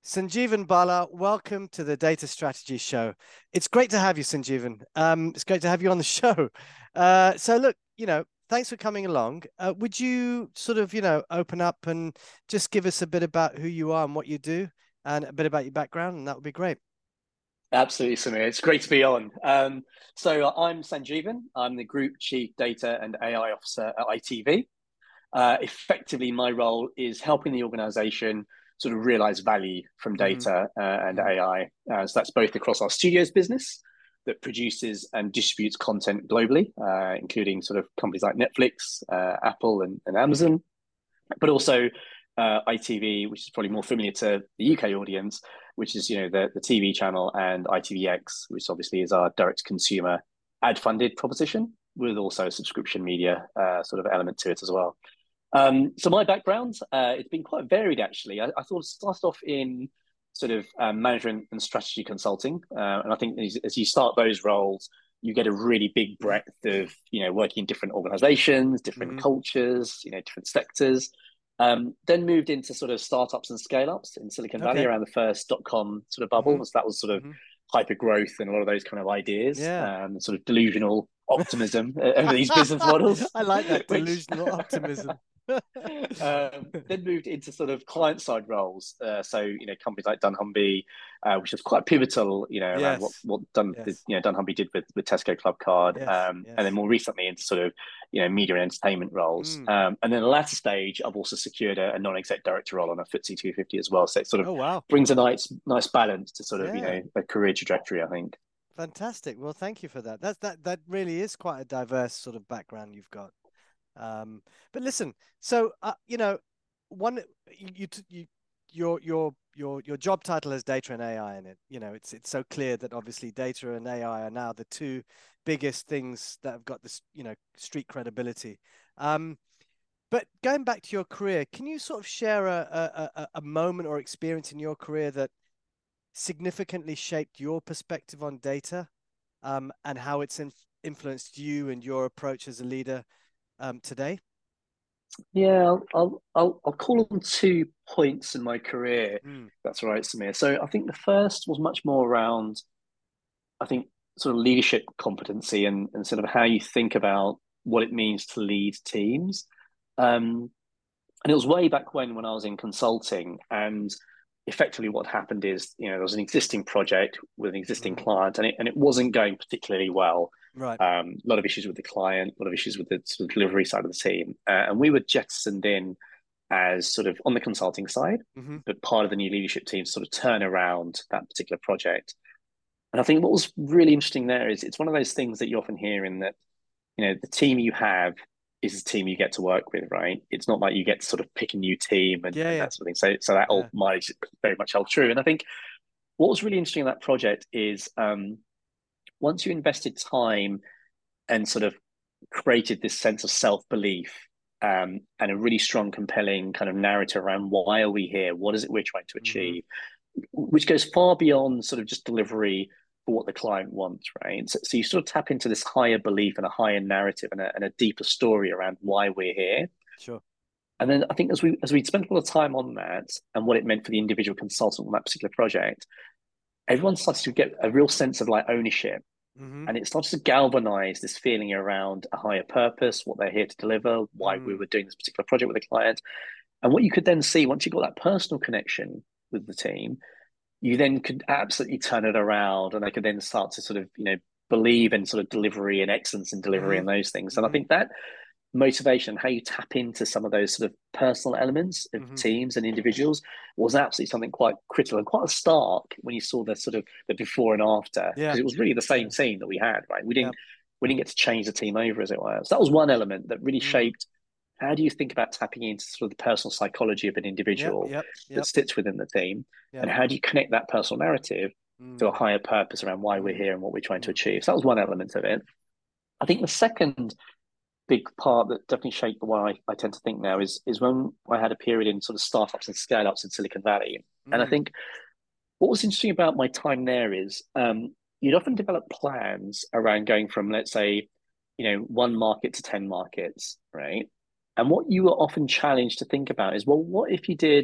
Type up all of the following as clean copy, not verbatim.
Sanjeevan Bala, welcome to the Data Strategy Show. It's great to have you, Sanjeevan. It's great to have you on the show. So look, thanks for coming along. Would you sort of, open up and just give us a bit about who you are and what you do and a bit about your background, and that would be great. Absolutely, Samir. It's great to be on. So I'm Sanjeevan. I'm the Group Chief Data and AI Officer at ITV. Effectively, my role is helping the organization sort of realize value from Hmm. data and Hmm. AI. So that's both across our studios business that produces and distributes content globally, including sort of companies like Netflix, Apple, and Amazon, but also ITV, which is probably more familiar to the UK audience, which is the TV channel, and ITVX, which obviously is our direct consumer ad funded proposition with also a subscription media sort of element to it as well. So my background, it's been quite varied actually. I thought it started off in sort of management and strategy consulting, and I think as you start those roles, you get a really big breadth of working in different organizations, different Hmm. cultures, different sectors. Then moved into sort of startups and scale ups in Silicon Valley Okay. around the first .com sort of bubble. Hmm. So that was sort of Hmm. hyper growth and a lot of those kind of ideas, Yeah. sort of delusional optimism over these business models, I like that which delusional optimism. then moved into sort of client side roles. So companies like dunnhumby, which is quite pivotal, around what Yes. what Yes. dunnhumby did with Tesco Club Card, Yes. and then Yes. more recently into sort of media and entertainment roles. Mm. And then the latter stage, I've also secured a non-exec director role on a FTSE 250 as well. So it sort of Oh, wow. brings a nice balance to sort of Yeah. a career trajectory, I think. Fantastic. Well, thank you for that. That really is quite a diverse sort of background you've got. But listen, so one you your job title has data and AI in it. It's so clear that obviously data and AI are now the two biggest things that have got this, street credibility. Um, but going back to your career, can you sort of share a moment or experience in your career that significantly shaped your perspective on data, and how it's influenced you and your approach as a leader today? Yeah, I'll call on 2 points in my career. Mm. That's right, Samir. So I think the first was much more around, I think, sort of leadership competency and sort of how you think about what it means to lead teams. And it was way back when I was in consulting, and effectively what happened is, there was an existing project with an existing Hmm. client, and it wasn't going particularly well. Right. A lot of issues with the client, a lot of issues with the sort of delivery side of the team, and we were jettisoned in as sort of on the consulting side, Hmm. but part of the new leadership team to sort of turn around that particular project. And I think what was really interesting there is it's one of those things that you often hear in that, the team you have is the team you get to work with, right? It's not like you get to sort of pick a new team Yeah, and yeah, that sort of thing. So that old yeah. mileage very much held true. And I think what was really interesting in that project is once you invested time and sort of created this sense of self-belief, and a really strong, compelling kind of narrative around why are we here? What is it we're trying to Hmm. achieve? Which goes far beyond sort of just delivery for what the client wants, right? So you sort of tap into this higher belief and a higher narrative and a deeper story around why we're here. Sure. And then I think as we spent a lot of time on that and what it meant for the individual consultant on that particular project, everyone started to get a real sense of like ownership, Hmm. and it started to galvanize this feeling around a higher purpose, what they're here to deliver, why we Mm. were doing this particular project with a client. And what you could then see once you got that personal connection with the team, you then could absolutely turn it around, and they could then start to sort of believe in sort of delivery and excellence in delivery Hmm. and those things. And I Hmm. think that motivation, how you tap into some of those sort of personal elements of Hmm. teams and individuals, was absolutely something quite critical and quite stark when you saw the sort of the before and after, Yeah. because it was really the same Yeah. team that we had, right? we Yeah. didn't we didn't get to change the team over, as it were. So that was one element that really Mm. shaped how do you think about tapping into sort of the personal psychology of an Yep. individual Yep. that Yep. sits within the team, Yep. and how do you connect that personal narrative to a Mm. higher purpose around why we're Mm. here and what we're trying to Mm. achieve. So that was one element of it. I think the second big part that definitely shaped the way I tend to think now is when I had a period in sort of startups and scale ups in Silicon Valley. And I Mm. think what was interesting about my time there is you'd often develop plans around going from, let's say, one market to 10 markets, right? And what you were often challenged to think about is, well, what if you did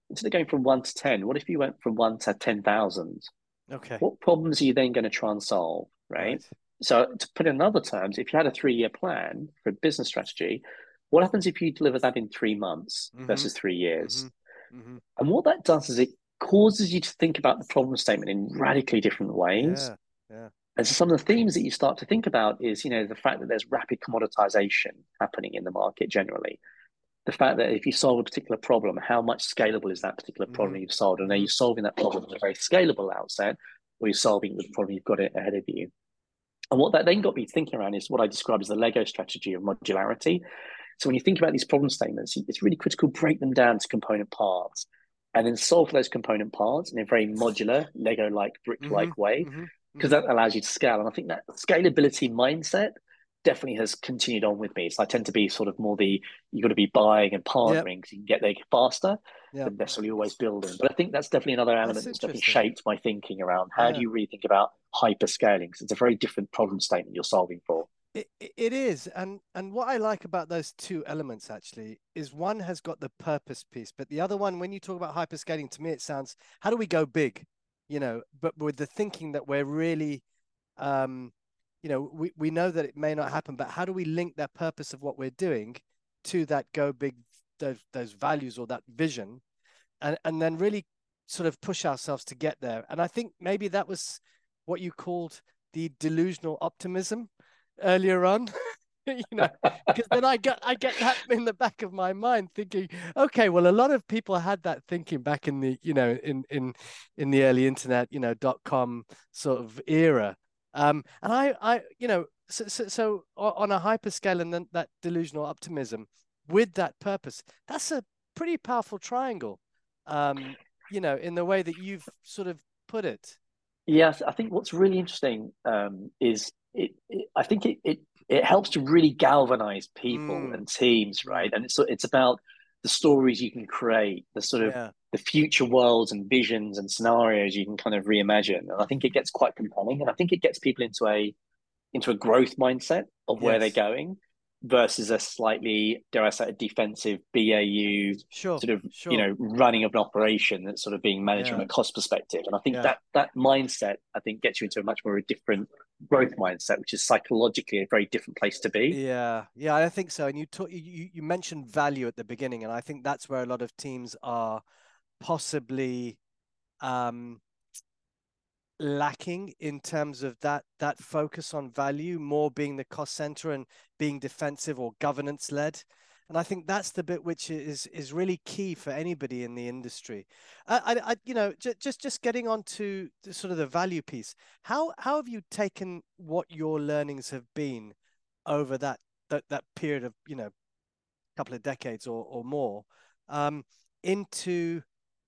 instead of going from 1 to 10, what if you went from 1 to 10,000? Okay. What problems are you then going to try and solve, right? Right. So, to put it in other terms, if you had a 3 year plan for a business strategy, what happens if you deliver that in 3 months Mm-hmm. versus 3 years? Mm-hmm. Mm-hmm. And what that does is it causes you to think about the problem statement in radically different ways. Yeah. Yeah. And so some of the themes that you start to think about is, the fact that there's rapid commoditization happening in the market generally. The fact that if you solve a particular problem, how much scalable is that particular Mm-hmm. problem you've solved? And are Mm-hmm. you solving that problem at a very scalable outset, or you're solving the problem you've got it ahead of you? And what that then got me thinking around is what I describe as the Lego strategy of modularity. So when you think about these problem statements, it's really critical to break them down to component parts and then solve for those component parts in a very modular, Lego-like, Mm-hmm. brick-like way, Mm-hmm. because Mm-hmm. that allows you to scale. And I think that scalability mindset definitely has continued on with me. So I tend to be sort of more you've got to be buying and Yep. partnering because you can get there faster Yep. than necessarily always building. But I think that's definitely another element That's that's definitely interesting. shaped my thinking around how do Yeah. you really think about hyper scaling? Because it's a very different problem statement you're solving for. It is, and what I like about those two elements actually is one has got the purpose piece, but the other one, when you talk about hyperscaling, to me it sounds, how do we go big? But with the thinking that we're really, um, we know that it may not happen, but how do we link that purpose of what we're doing to that go big, those values or that vision, and then really sort of push ourselves to get there. And I think maybe that was what you called the delusional optimism earlier on. Because then I get that in the back of my mind thinking, okay, well, a lot of people had that thinking back in the, in the early internet, .com sort of era. And so on a hyperscale and then that delusional optimism with that purpose, that's a pretty powerful triangle, in the way that you've sort of put it. Yes, I think what's really interesting is I think it helps to really galvanize people Mm, and teams, mm, right? And it's about the stories you can create, the sort of yeah. the future worlds and visions and scenarios you can kind of reimagine. And I think it gets quite compelling, and I think it gets people into a growth mindset of where they're Yes. going versus a slightly, dare I say, a defensive BAU Sure. sort of, Sure. running of an operation that's sort of being managed from Yeah. a cost perspective. And I think Yeah. that mindset, I think, gets you into a much more different growth mindset, which is psychologically a very different place to be. Yeah, yeah, I think so. And you mentioned value at the beginning, and I think that's where a lot of teams are possibly um, lacking in terms of that focus on value, more being the cost center and being defensive or governance led. And I think that's the bit which is really key for anybody in the industry. Just getting on to the, sort of the value piece. How have you taken what your learnings have been over that period of couple of decades or more, um, into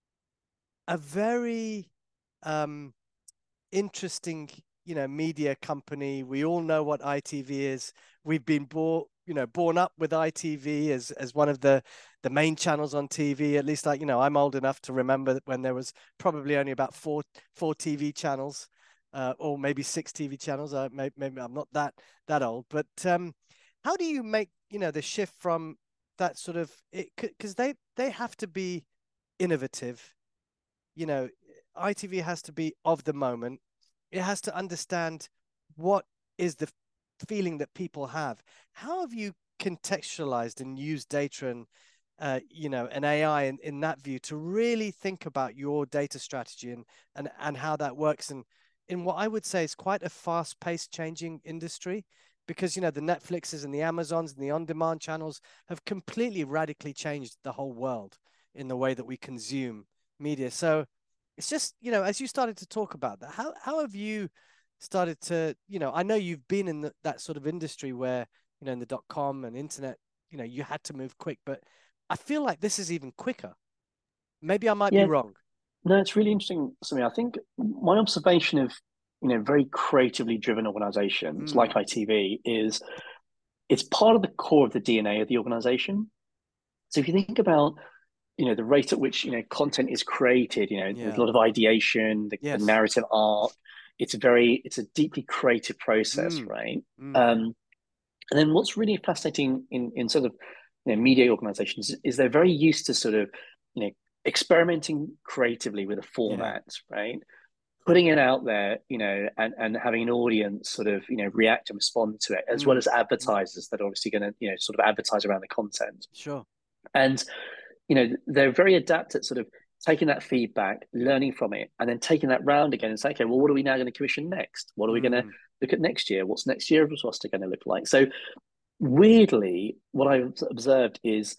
a very um, interesting, media company. We all know what ITV is. We've been born up with ITV as one of the main channels on TV. At least, like, I'm old enough to remember that when there was probably only about four TV channels, or maybe six TV channels. Maybe I'm not that old, but how do you make the shift from that sort of it, because they have to be innovative. you know, ITV has to be of the moment. It has to understand what is the feeling that people have. How have you contextualized and used data and and AI in that view to really think about your data strategy and how that works in what I would say is quite a fast-paced changing industry, because the Netflixes and the Amazons and the on-demand channels have completely radically changed the whole world in the way that we consume media. So it's just, as you started to talk about that, how have you started to, I know you've been in that sort of industry where, in the .com and internet, you had to move quick, but I feel like this is even quicker. Maybe I might be Yeah, wrong. no, it's really interesting, Samir. I think my observation of very creatively driven organizations Mm, like ITV is it's part of the core of the DNA of the organization. So if you think about the rate at which content is created, there's a yeah. lot of ideation, the Yes. narrative arc. It's a deeply creative process, Mm, right? mm, And then what's really fascinating in sort of media organizations is they're very used to sort of experimenting creatively with a Yeah. format, right? Putting it out there, and having an audience sort of, react and respond to it, as well Mm. as Mm. advertisers that are obviously going to, sort of advertise around the content. Sure. And, they're very adept at sort of taking that feedback, learning from it, and then taking that round again and say, okay, well, what are we now going to commission next? What are we going to Mm. look at next year? What's next year of roster going to look like? So weirdly, what I've observed is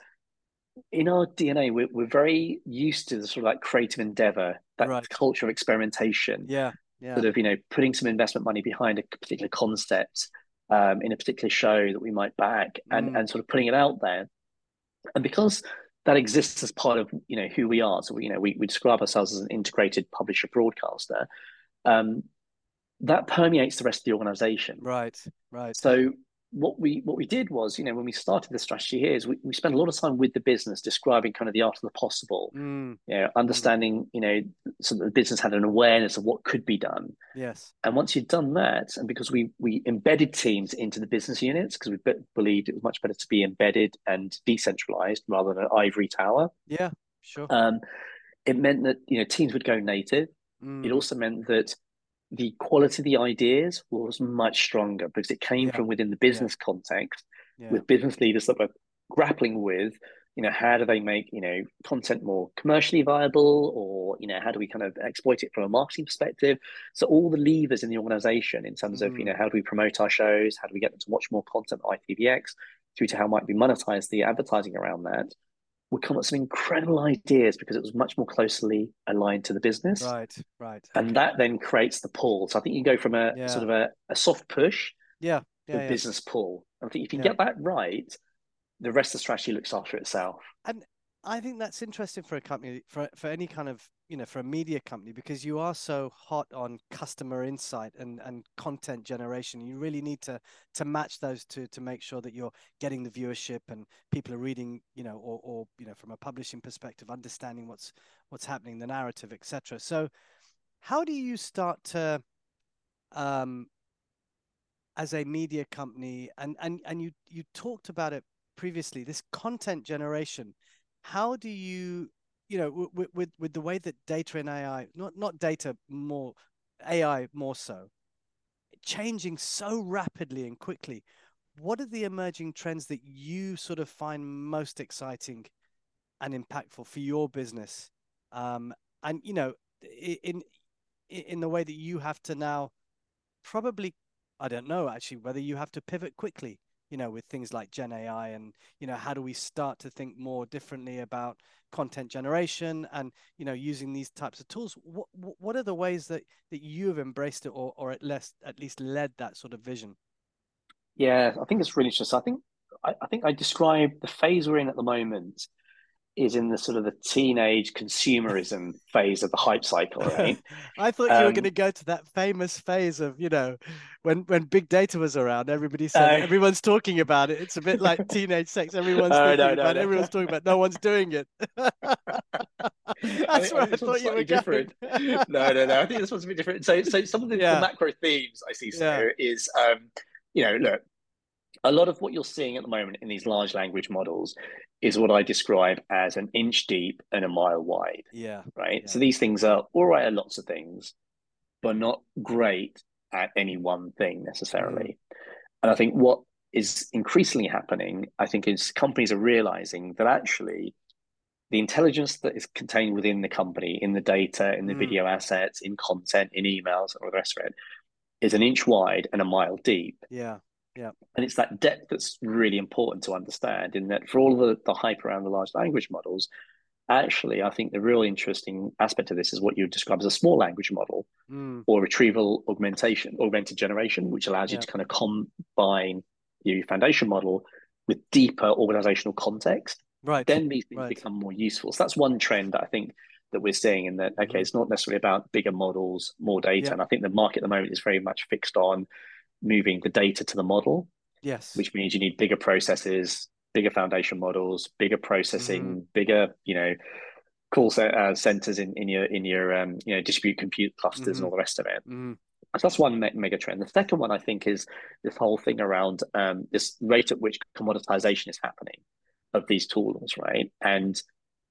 in our DNA, we're very used to the sort of like creative endeavor, that Right. culture of experimentation, Yeah. Yeah. sort of, putting some investment money behind a particular concept, in a particular show that we might back, and Mm. sort of putting it out there. And because that exists as part of, who we are, so we describe ourselves as an integrated publisher broadcaster, um, that permeates the rest of the organization. Right. Right. So what we did was, when we started the strategy here, is we spent a lot of time with the business describing kind of the art of the possible, Mm. Mm. understanding, so that the business had an awareness of what could be done. Yes. And once you'd done that, and because we embedded teams into the business units, because we believed it was much better to be embedded and decentralized rather than an ivory tower, Yeah. Sure. um, it meant that, teams would go native. It Mm. also meant that the quality of the ideas was much stronger because it came Yeah. from within the Yeah. business context, Yeah. with business leaders that were grappling with, how do they make, content more commercially viable, or, how do we kind of exploit it from a marketing perspective? So all the levers in the organization in terms of, Mm. how do we promote our shows? How do we get them to watch more content on ITVX, through to how might we monetize the advertising around that? Would come up with some incredible ideas because it was much more closely aligned to the business. Right. Right. And Okay. that then creates the pull. So I think you go from a Yeah. sort of a soft push Yeah. to a Yeah. Yeah. business pull. I think if you can Yeah. get that right, the rest of the strategy looks after itself. And I think that's interesting for a company, for any kind of, for a media company, because you are so hot on customer insight and content generation. You really need to match those two to make sure that you're getting the viewership and people are reading, or from a publishing perspective, understanding what's happening, the narrative, etc. So how do you start to um as a media company, and you talked about it previously, this content generation, how do you, with the way that data and AI, not data more, AI more so, changing so rapidly and quickly, what are the emerging trends that you sort of find most exciting and impactful for your business? um and in in the way that you have to now probably, I don't know actually whether you have to pivot quickly, with things like Gen AI, and, how do we start to think more differently about content generation and, using these types of tools? What are the ways that you have embraced it, or at least led that sort of vision? Yeah, I think it's really interesting. I think I describe the phase we're in at the moment is in the sort of the teenage consumerism phase of the hype cycle, right? I thought you were going Um, to go to that famous phase of, when big data was around, everybody said uh, everyone's talking about it. It's a bit like teenage sex. Everyone's oh thinking no, no, about it. no. Everyone's talking about it. No one's doing it. I That's think, I where think I this one's thought you were slightly going. different. No, no, no. I think this one's a bit different. So some of the Yeah, macro themes I see yeah. here is, look, a lot of what you're seeing at the moment in these large language models is what I describe as an inch deep and a mile wide, Yeah, right? yeah. So these things are all right at lots of things, but not great at any one thing Mm, necessarily. And I think what is increasingly happening, I think, is companies are realizing that actually the intelligence that is contained within the company, in the data, in the mm, video assets, in content, in emails, and all the rest of it, is an inch wide and a mile deep. yeah, yeah. And it's that depth that's really important to understand. In that, for all the hype around the large language models, actually, I think the real interesting aspect of this is what you describe as a small language model Mm, or retrieval augmented generation, which allows you yeah. to kind of combine your foundation model with deeper organizational context. Right, Then these things right. become more useful. So that's one trend that I think that we're seeing, in that, okay, Hmm. it's not necessarily about bigger models, more data. Yeah. And I think the market at the moment is very much fixed on moving the data to the model, Yes. which means you need bigger processes, bigger foundation models, bigger Hmm. processing, bigger, centers in your distribute compute clusters and Hmm. all the rest of it. Hmm. So that's one mega trend. The second one, I think, is this whole thing around this rate at which commoditization is happening of these tools, right? And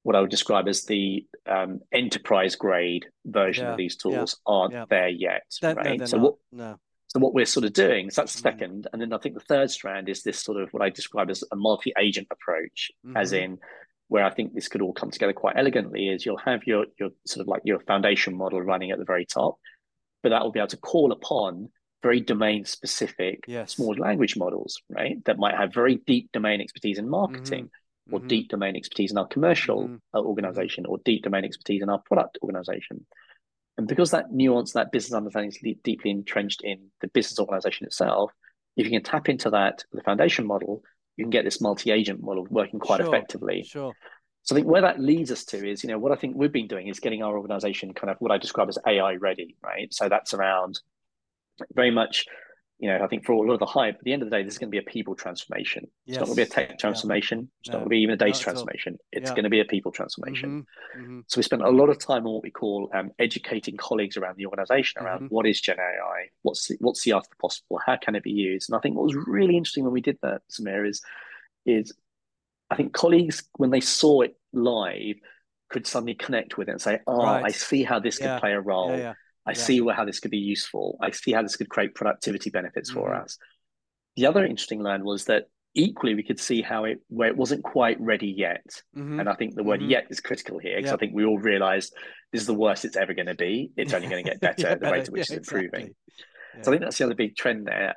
what I would describe as the enterprise grade version of Yeah. these Yeah. tools aren't Yeah. there yet, No, right? they're So not. No. what we're sort of doing, so that's the Mm. second, and then I think the third strand is this sort of what I describe as a multi-agent approach, as Mm-hmm. in where I think this could all come together quite elegantly is you'll have your sort of like your foundation model running at the very top, but that will be able to call upon very domain specific Yes. small language models, right? That might have very deep domain expertise in Mm-hmm. marketing, or Mm-hmm. deep domain expertise in our commercial Mm-hmm. Mm-hmm. organization, or deep domain expertise in our product organization. And because that nuance, that business understanding is deeply entrenched in the business organization itself, if you can tap into that, the foundation model, you can get this multi-agent model working quite Sure. effectively. Sure. So I think where that leads us to is, what I think we've been doing is getting our organization kind of what I describe as AI ready, right? So that's around very much, I think for a lot of the hype, at the end of the day, this is going to be a people transformation. It's not going to be a Yes. tech Yeah. transformation. It's not going No, to be even a data not at all. transformation. It's Yeah. going to be a people transformation. Mm-hmm. Mm-hmm. So we spent a lot of time on what we call educating colleagues around the organization around Mm-hmm. what is Gen AI, what's the art of the possible, how can it be used, and I think what was really interesting when we did that, Samir, is I think colleagues when they saw it live could suddenly connect with it and say, "Oh, I Right. see how this could Yeah. play a Yeah. role. Yeah. I Yeah. see how this could be useful. I see how this could create productivity benefits for Mm-hmm. us." The other interesting learn was that equally we could see where it wasn't quite ready yet. Mm-hmm. And I think the word Mm-hmm. yet is critical here because I Yep. think we all realized this is the worst it's ever going to be. It's only going to get better Yeah. at the rate Better. at Yeah. which it's improving. Exactly. So I Yeah. think that's the other big trend there.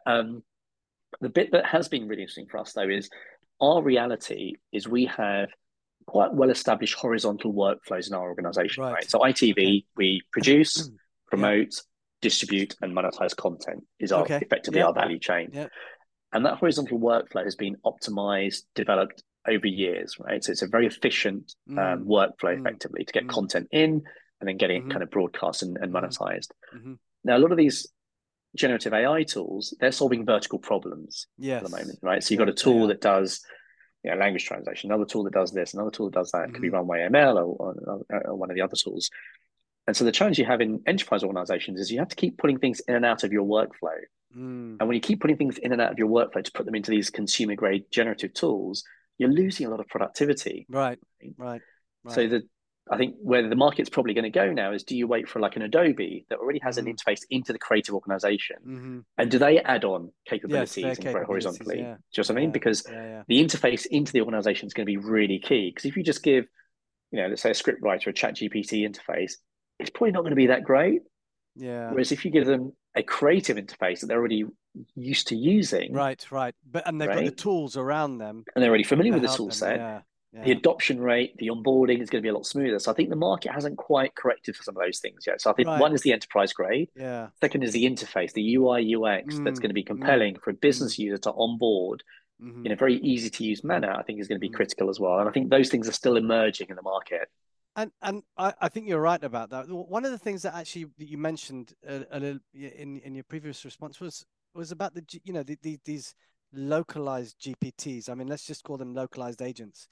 The bit that has been really interesting for us though is our reality is we have quite well established horizontal workflows in our organization, right? Right. So Okay. ITV, we produce, Yeah. promote, distribute, and monetize content is our Okay. effectively Yeah. our value chain. Yeah. And that horizontal workflow has been optimized, developed over years, right? So it's a very efficient Mm. workflow Mm. effectively to get Mm. content in and then getting it Mm-hmm. kind of broadcast and Mm-hmm. monetized. Mm-hmm. Now, a lot of these generative AI tools, they're solving vertical problems at the Yes. moment, right? So you've got Yeah. a They tool are. that does language translation, another tool that does this, another tool that does that. It could be Mm-hmm. Runway ML or one of the other tools. And so the challenge you have in enterprise organizations is you have to keep putting things in and out of your workflow. Mm. And when you keep putting things in and out of your workflow to put them into these consumer grade generative tools, you're losing a lot of productivity. Right. Right. So Right. I think where the market's probably going to go now is do you wait for like an Adobe that already has an Mm-hmm. interface into the creative organization? Mm-hmm. And do they add on Yes. Their capabilities and grow capabilities. horizontally? Yeah. Do you know what I mean? Yeah. Because Yeah. Yeah. the interface into the organization is going to be really key. Because if you just give, let's say a script writer a chat GPT interface, it's probably not going to be that great. Yeah. Whereas if you give them a creative interface that they're already used to using, Right. Right. But they've got the right? tools around them And they're already familiar to with the help tool them. set, Yeah. the Yeah. adoption rate, the onboarding is going to be a lot smoother. So I think the market hasn't quite corrected for some of those things yet. So I think Right. one is the enterprise grade. Yeah. Second is the interface, the UI UX that's Mm. going to be Mm. compelling for a Mm. business user to onboard Mm-hmm. in a very easy to use Mm-hmm. manner. I think is going to be Mm-hmm. critical as well. And I think those things are still emerging in the market. And I think you're right about that. One of the things that actually you mentioned a little in your previous response was about these localized GPTs. I mean, let's just call them localized agents.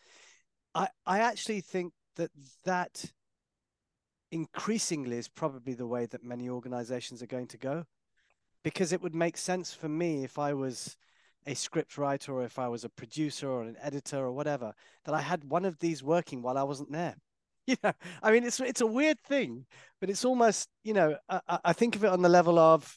I actually think that increasingly is probably the way that many organizations are going to go, because it would make sense for me if I was a script writer or if I was a producer or an editor or whatever, that I had one of these working while I wasn't there. I mean, it's a weird thing, but it's almost, I think of it on the level of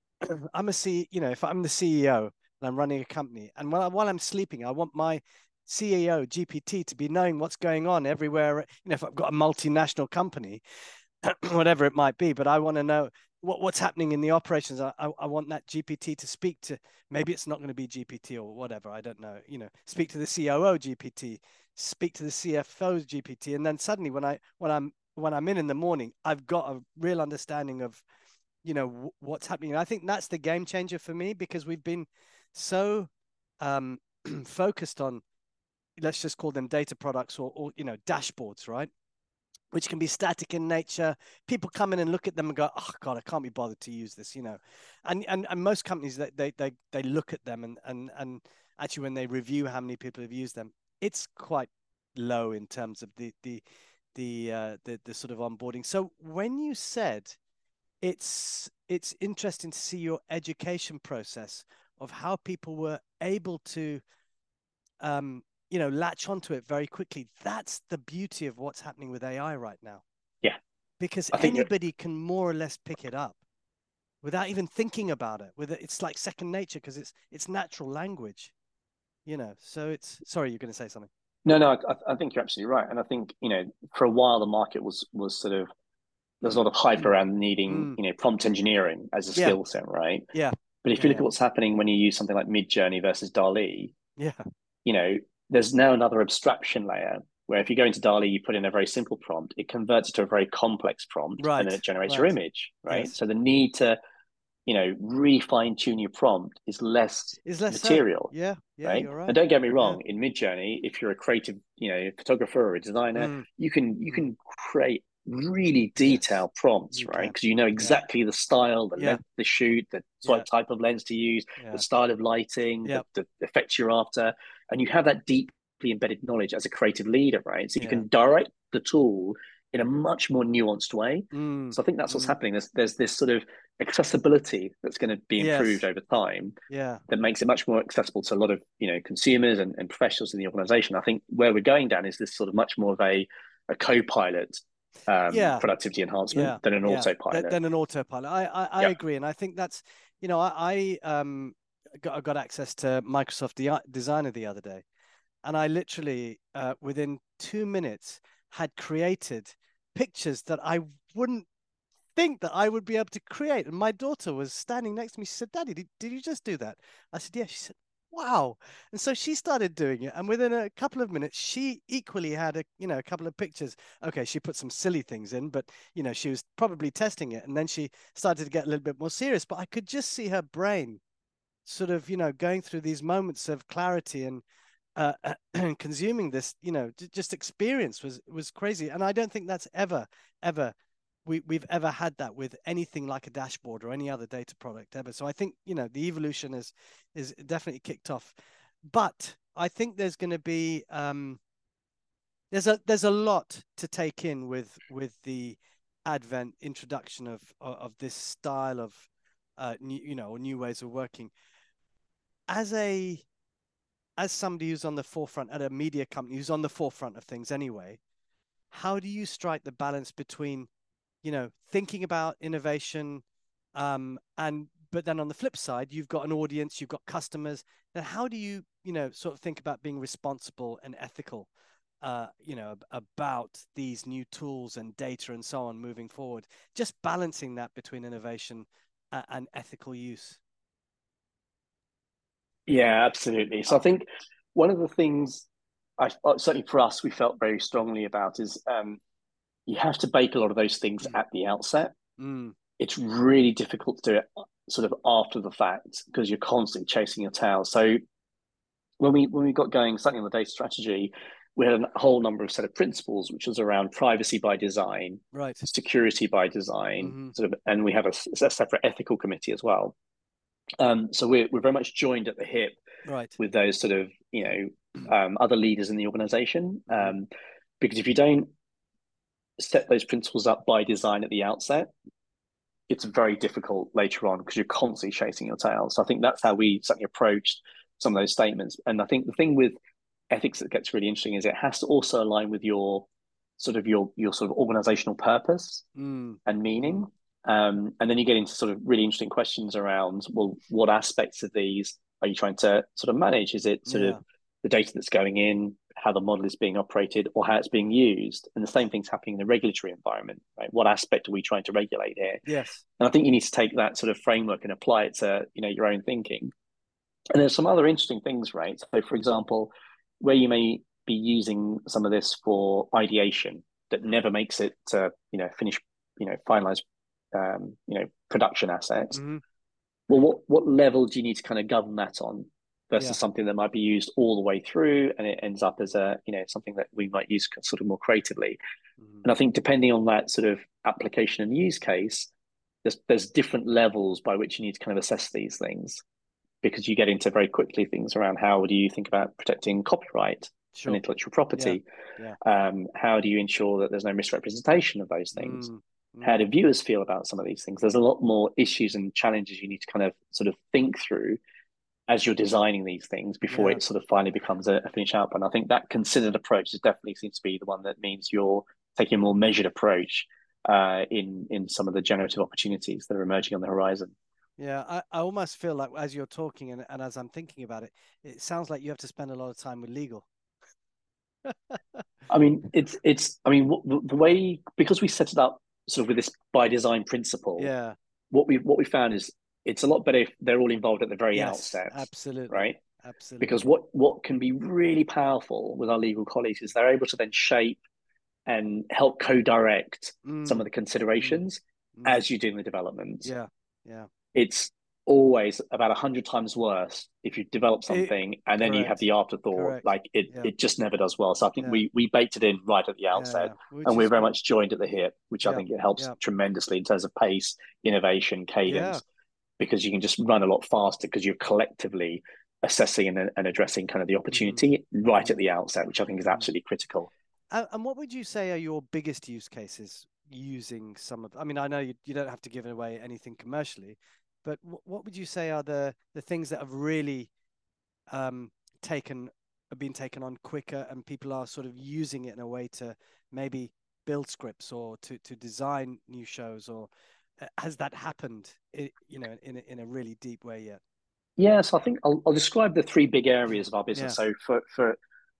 if I'm the CEO and I'm running a company, and while I'm sleeping, I want my CEO GPT to be knowing what's going on everywhere. If I've got a multinational company, whatever it might be, but I want to know what's happening in the operations. I want that GPT to speak to, maybe it's not going to be GPT or whatever, I don't know, speak to the COO GPT, speak to the CFO's GPT. And then suddenly when I'm in the morning, I've got a real understanding of, what's happening. And I think that's the game changer for me, because we've been so focused on, let's just call them data products or dashboards, right? Which can be static in nature. People come in and look at them and go, "Oh God, I can't be bothered to use this," And most companies they look at them and actually when they review how many people have used them, it's quite low in terms of the sort of onboarding. So when you said it's interesting to see your education process of how people were able to latch onto it very quickly. That's the beauty of what's happening with AI right now, Yeah, because I think anybody can more or less pick it up without even thinking about it. It's like second nature because it's natural language, So it's sorry, you're going to say something. no, I think you're absolutely right, and I think for a while the market was sort of there's a lot of hype around needing Mm, prompt engineering as a yeah, skill set, right? yeah, But if yeah, you look yeah, at what's happening when you use something like Midjourney versus DALL-E, yeah. you know, there's now another abstraction layer where if you go into DALL-E, you put in a very simple prompt, it converts it to a very complex prompt, and then Right, it generates your right. image, right? Yes, So the need to, refine tune your prompt is less is less so. material, Yeah, yeah, right? you're And right. don't get me Yeah. wrong, in Midjourney, if you're a creative, photographer or a designer, Mm, you mm. can create really Yes, detailed prompts, you right? can. Because you know Yeah, exactly the style, the yeah, length, the shoot, the yeah, type of lens to use, the yeah, style of lighting, yeah, the effects you're after, and you have that deeply embedded knowledge as a creative leader, right? So you yeah. can direct the tool in a much more nuanced way. Mm, So I think that's what's mm. happening. There's this sort of accessibility that's going to be improved Yes, over time yeah, that makes it much more accessible to a lot of consumers and professionals in the organization. I think where we're going down is this sort of much more of a co-pilot yeah, productivity enhancement yeah, than an yeah. autopilot. Then an autopilot. I Yeah. agree, and I think that's I got access to Microsoft Designer the other day, and I literally within 2 minutes had created pictures that I wouldn't think that I would be able to create. And my daughter was standing next to me. She said, "Daddy, did you just do that?" I said, "Yeah." She said, "Wow." And so she started doing it. And within a couple of minutes, she equally had a couple of pictures. Okay, she put some silly things in, but she was probably testing it. And then she started to get a little bit more serious. But I could just see her brain sort of, going through these moments of clarity and consuming this, just experience was crazy. And I don't think that's ever we've ever had that with anything like a dashboard or any other data product ever. So I think the evolution is definitely kicked off, but I think there's going to be there's a lot to take in with the advent introduction of this style of new ways of working as a as somebody who's on the forefront at a media company who's on the forefront of things anyway. How do you strike the balance between thinking about innovation, and but then on the flip side, you've got an audience, you've got customers. Then how do you, sort of think about being responsible and ethical, about these new tools and data and so on moving forward? Just balancing that between innovation and ethical use. Yeah, absolutely. So I think one of the things certainly for us we felt very strongly about is you have to bake a lot of those things at the outset. Mm, It's really difficult to do it sort of after the fact because you're constantly chasing your tail. So when we got going, certainly on the data strategy, we had a whole number of set of principles, which was around privacy by design, right. security by design, Hmm. sort of, and we have a separate ethical committee as well. So we're very much joined at the hip Right. with those sort of other leaders in the organization, Hmm. because if you don't set those principles up by design at the outset, it's very difficult later on because you're constantly chasing your tail. So I think that's how we certainly approached some of those statements. And I think the thing with ethics that gets really interesting is it has to also align with your sort of organizational purpose Mm, and mm, meaning. And then you get into sort of really interesting questions around, well, what aspects of these are you trying to sort of manage? Is it sort of yeah. the data that's going in, how the model is being operated, or how it's being used? And the same thing's happening in the regulatory environment, right? What aspect are we trying to regulate here? Yes. And I think you need to take that sort of framework and apply it to your own thinking. And there's some other interesting things, right? So, for example, where you may be using some of this for ideation that never makes it to finish, finalize, production assets. Hmm. Well, what level do you need to kind of govern that on Yeah. versus something that might be used all the way through and it ends up as a something that we might use sort of more creatively. Hmm. And I think depending on that sort of application and use case, there's different levels by which you need to kind of assess these things because you get into very quickly things around how do you think about protecting copyright and Sure. intellectual Yeah. property? Yeah. How do you ensure that there's no misrepresentation of those things? Mm, How do mm, viewers feel about some of these things? There's a lot more issues and challenges you need to kind of sort of think through as you're designing these things before Yeah. it sort of finally becomes a finished output. And I think that considered approach is definitely seems to be the one that means you're taking a more measured approach in some of the generative opportunities that are emerging on the horizon. Yeah, I almost feel like as you're talking and as I'm thinking about it, it sounds like you have to spend a lot of time with legal. I mean, it's. I mean, the way because we set it up sort of with this by design principle, Yeah. what we found is it's a lot better if they're all involved at the very Yes, outset, absolutely. right? Because Absolutely. what can be really powerful with our legal colleagues is they're able to then shape and help co-direct some of Mm, the mm, considerations mm. as you're doing the development. Yeah. Yeah. It's always about 100 times worse if you develop It, something and then you have correct. the afterthought. Correct. Like it, Yeah. it just never does well. So I think Yeah. we baked it in right at the Yeah. outset, Yeah. Which and we're is very good. much joined at the hip, which I Yeah. think it helps Yeah. tremendously in terms of pace, innovation, Yeah. cadence, because you can just run a lot faster because you're collectively assessing and addressing kind of the Hmm. opportunity right Hmm. at the outset, which I think is Hmm. absolutely critical. And what would you say are your biggest use cases using some of, I mean, I know you don't have to give away anything commercially, but what would you say are the things that have really um, taken have been taken on quicker and people are sort of using it in a way to maybe build scripts or to design new shows or has that happened in a really deep way yet? Yeah, so I think I'll describe the three big areas of our business. Yeah. So for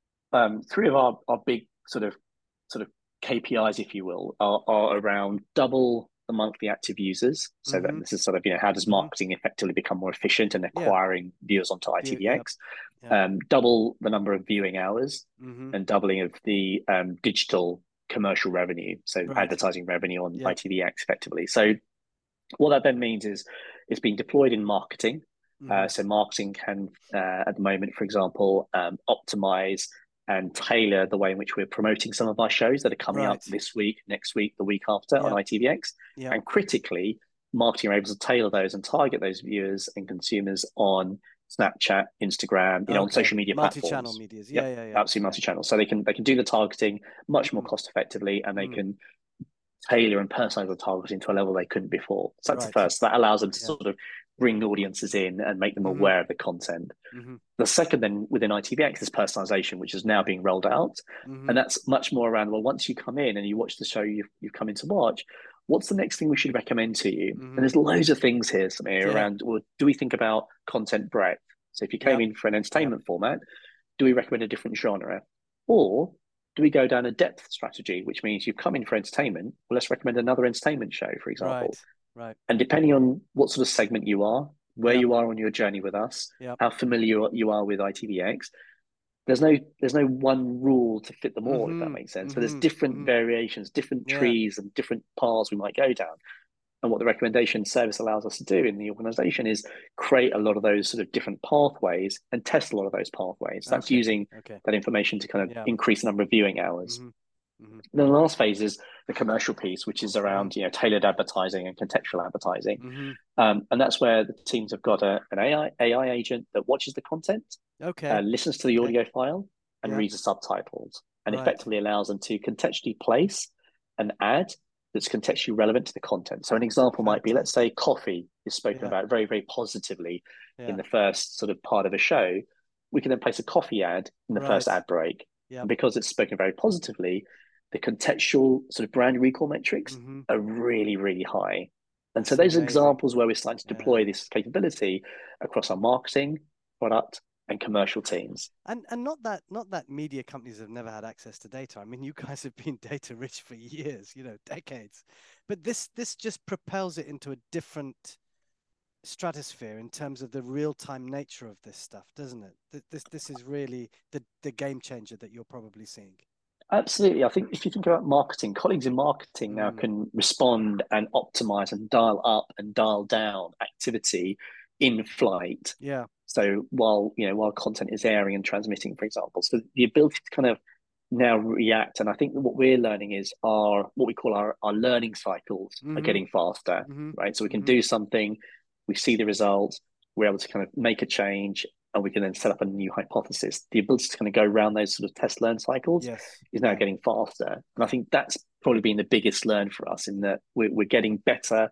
three of our big sort of KPIs, if you will, are around double the monthly active users. So that Mm-hmm. this is sort of how does Mm-hmm. marketing effectively become more efficient and Yeah. acquiring viewers onto Yep. ITVX. Yep. Double the number of viewing hours Mm-hmm. and doubling of the digital commercial revenue, so Right. advertising revenue on Yep. ITVX effectively. So what that then means is it's being deployed in marketing. Mm-hmm. So marketing can, at the moment, for example, optimize and tailor the way in which we're promoting some of our shows that are coming up Right. this week, next week, the week after on Yep. ITVX. Yep. And critically, marketing are able to tailor those and target those viewers and consumers on Snapchat, Instagram, on Okay. social media Multi-channel platforms. medias. Yep, Yeah. Yeah. Yeah. absolutely Yeah. multi-channel. So they can do the targeting much more Mm, cost effectively, and they mm. can tailor and personalize the targeting to a level they couldn't before. So that's the Right. first. That allows them to Yeah. sort of bring audiences in and make them Mm-hmm. aware of the content. Mm-hmm. The second, then within ITVX, is personalization, which is now being rolled out, Mm-hmm. and that's much more around. Well, once you come in and you watch the show you've come in to watch, what's the next thing we should recommend to you? And Mm-hmm. there's loads of things here, Samir, Yeah. around. Well, do we think about content breadth? So if you came Yep. in for an Yep. entertainment format, do we recommend a different genre, or do we go down a depth strategy, which means you've come in for entertainment? Well, let's recommend another entertainment show, for example. Right. Right. And depending on what sort of segment you are, where Yep. you are on your journey with us, Yep. how familiar you are with ITVX, there's no one rule to fit them all, if that Mm-hmm. makes sense. But there's Mm-hmm. different Mm-hmm. variations, different Yeah. trees, and different paths we might go down. And what the recommendation service allows us to do in the organization is create a lot of those sort of different pathways and test a lot of those pathways. That's Okay. using Okay. that information to kind of Yeah. increase the number of viewing hours. Mm-hmm. Mm-hmm. Then the last phase is the commercial piece, which is Mm-hmm. around tailored advertising and contextual advertising, Mm-hmm. and that's where the teams have got an AI agent that watches the content, Okay. listens to the Okay. audio file, and Yeah. reads the subtitles, and Right. effectively allows them to contextually place an ad that's contextually relevant to the content. So an example might be, let's say, Fantastic. coffee is spoken Yeah. about very, very positively in Yeah. the first sort of part of a show. We can then place a coffee ad in the first Right. ad break. And Yep. because it's spoken very positively, the contextual sort of brand recall metrics Mm-hmm. are really, really high. And so That's those are amazing. examples where we're starting to Yeah. deploy this capability across our marketing, product, and commercial teams. And not that media companies have never had access to data. I mean, you guys have been data rich for years, decades. But this just propels it into a different stratosphere in terms of the real-time nature of this stuff, doesn't it? This is really the game changer that you're probably seeing. Absolutely. I think if you think about marketing, colleagues in marketing now Mm, can respond and optimize and dial up and dial down activity in flight. yeah. So while content is airing and transmitting, for example, so the ability to kind of now react, and I think what we're learning is our what we call our learning cycles are Mm-hmm. getting faster, Mm-hmm. right? So we can Mm-hmm. do something, we see the results, we're able to kind of make a change, and we can then set up a new hypothesis. The ability to kind of go around those sort of test learn cycles Yes. is now Yeah. getting faster, and I Yeah. think that's probably been the biggest learn for us in that we're getting better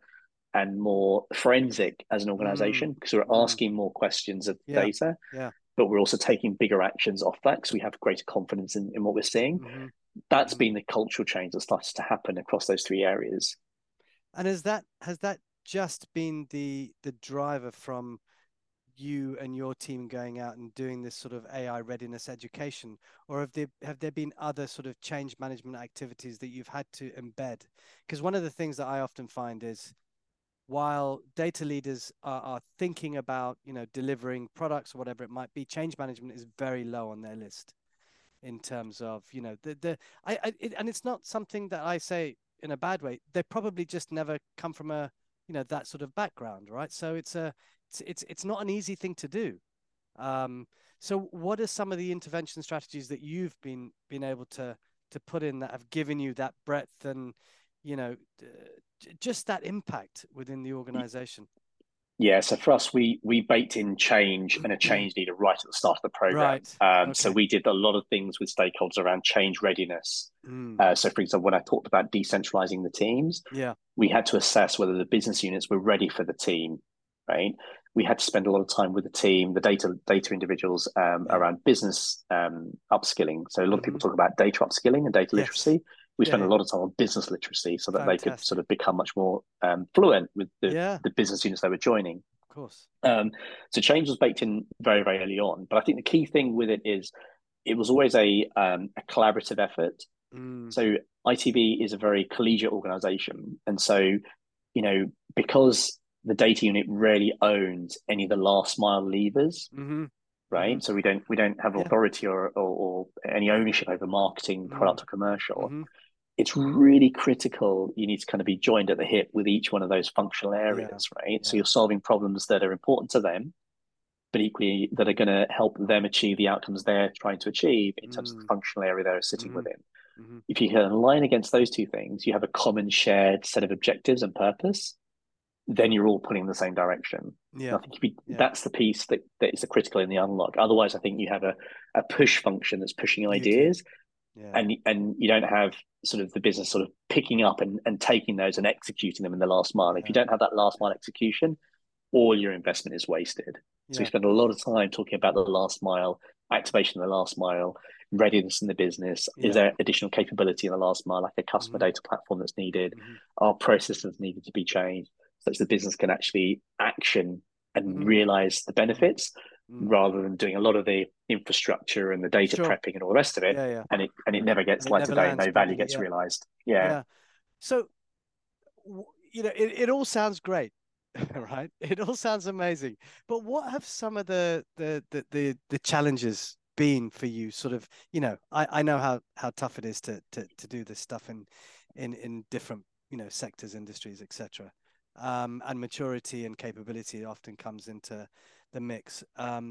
and more forensic as an Mm, organization because we're mm, asking more questions of the yeah, data, yeah. but we're also taking bigger actions off that because we have greater confidence in what we're seeing. Hmm. That's Hmm. been the cultural change that started to happen across those three areas. And has that just been the driver from you and your team going out and doing this sort of AI readiness education, or have there been other sort of change management activities that you've had to embed? Because one of the things that I often find is while data leaders are thinking about, delivering products or whatever it might be, change management is very low on their list in terms of, and it's not something that I say in a bad way. They probably just never come from a, that sort of background, right? So it's not an easy thing to do. Um, so what are some of the intervention strategies that you've been able to put in that have given you that breadth and, you know, just that impact within the organization? Yeah, so for us, we baked in change and a change leader right at the start of the program. Right. So Okay. we did a lot of things with stakeholders around change readiness. Mm. So, for example, when I talked about decentralizing the teams, Yeah. we had to assess whether the business units were ready for the team, right? We had to spend a lot of time with the team, the data individuals Yeah. around business upskilling. So a lot of people Hmm. talk about data upskilling and data Yes. literacy. We Yeah. spent a Yeah. lot of time on business literacy so that they could sort Fantastic. of become much more fluent with Yeah. the business units they were joining. Of course. So change was baked in very, very early on. But I think the key thing with it is it was always a collaborative effort. Mm. So ITV is a very collegiate organization. And so, because the data unit rarely owns any of the last mile levers, Hmm. Hmm. right? So we don't have Yeah. authority or any ownership over marketing, Mm. product or commercial. Hmm. It's really critical. You need to kind of be joined at the hip with each one of those functional Yeah. areas, right? So Yeah. you're solving problems that are important to them, but equally that are going to help them achieve the outcomes they're trying to achieve in terms of the Mm. functional area they're sitting Hmm. within. Hmm. If you can align against those two things, you have a common shared set of objectives and purpose, then you're all pulling in the same direction. And Yeah. I think Yeah. that's the piece that is the critical in the unlock. Otherwise, I think you have a push function that's pushing You do. ideas, Yeah. and you don't have sort of the business sort of picking up and taking those and executing them in the last mile. If you Yeah. don't have that last mile Yeah. execution, all your investment is wasted. So we Yeah. spend a lot of time talking about the last mile, activation of the last mile, readiness in the business. Is Yeah. there additional capability in the last mile, like a customer Hmm. data platform that's needed? Hmm. Are processes needed to be changed such the business can actually action and Hmm. realize the Hmm. benefits Mm. rather than doing a lot of the infrastructure and the data Sure. prepping and all the rest of it, Yeah. Yeah. and it never And gets it like never today, lands no value properly. gets Yeah. realized. Yeah. Yeah. So, it all sounds great, right? It all sounds amazing. But what have some of the challenges been for you? Sort of, I know how tough it is to do this stuff in different, sectors, industries, etc. And maturity and capability often comes into the mix.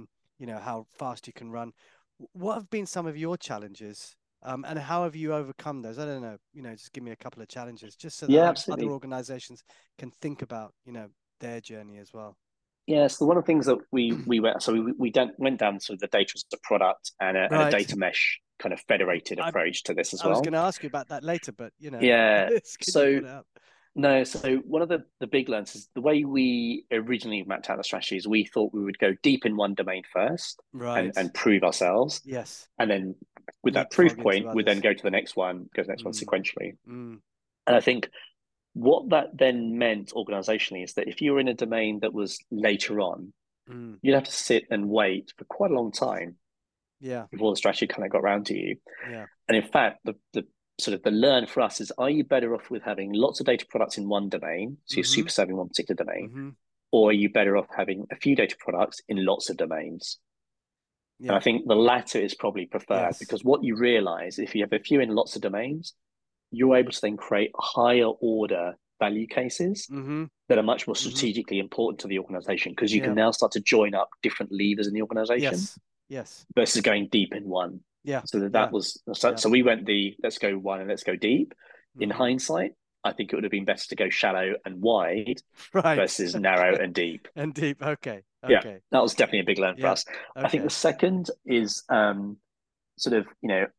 How fast you can run. What have been some of your challenges? And how have you overcome those? I don't know, just give me a couple of challenges just so that Yeah, other absolutely. organizations can think about, their journey as well. Yeah, so one of the things that we went so went down sort of the data as a product and a Right. data mesh kind of federated I approach to this as I was well. going to ask you about that later, but Yeah. can you So put it up? no, so one of the big learns is the way we originally mapped out the strategies, we thought we would go deep in one domain first Right. and prove ourselves. Yes. And then with that proof Leapfrog into point, we then others. go to the next one, go to the next one Mm, sequentially. mm, And I think what that then meant organizationally is that if you were in a domain that was later on, mm. you'd have to sit and wait for quite a long time Yeah. before the strategy kind of got around to you. Yeah. And in fact, the sort of the learn for us is: are you better off with having lots of data products in one domain, so you're Mm-hmm. super serving one particular domain, Mm-hmm. or are you better off having a few data products in lots of domains? And I Yeah. think the latter is probably preferred Yes. because what you realize if you have a few in lots of domains, you're able to then create higher order value cases Mm-hmm. that are much more Mm-hmm. strategically important to the organization because you can Yeah. now start to join up different levers in the organization Yes. Yes. versus going deep in one. Yeah. So that Yeah. was Yeah. so we went the let's go one and let's go deep. In Mm. hindsight, I think it would have been better to go shallow and wide Right. versus narrow and deep. And deep. Okay. Yeah, Okay. that was definitely a big learn for Yeah. us. I think the Okay. second is sort of